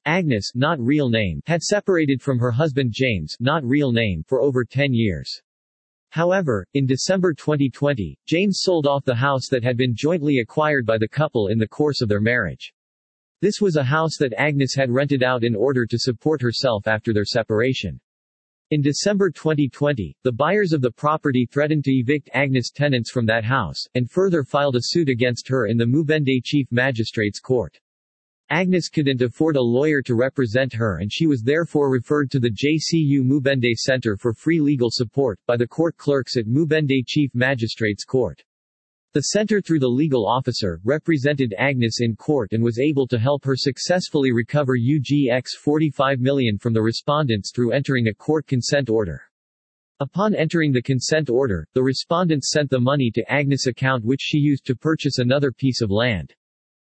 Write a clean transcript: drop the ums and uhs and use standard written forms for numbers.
Agnes, not real name, had separated from her husband James, not real name, for over 10 years. However, in December 2020, James sold off the house that had been jointly acquired by the couple in the course of their marriage. This was a house that Agnes had rented out in order to support herself after their separation. In December 2020, the buyers of the property threatened to evict Agnes' tenants from that house, and further filed a suit against her in the Mubende Chief Magistrate's Court. Agnes couldn't afford a lawyer to represent her and she was therefore referred to the JCU Mubende Center for Free Legal Support, by the court clerks at Mubende Chief Magistrate's Court. The center through the legal officer, represented Agnes in court and was able to help her successfully recover UGX 45 million from the respondents through entering a court consent order. Upon entering the consent order, the respondents sent the money to Agnes' account which she used to purchase another piece of land.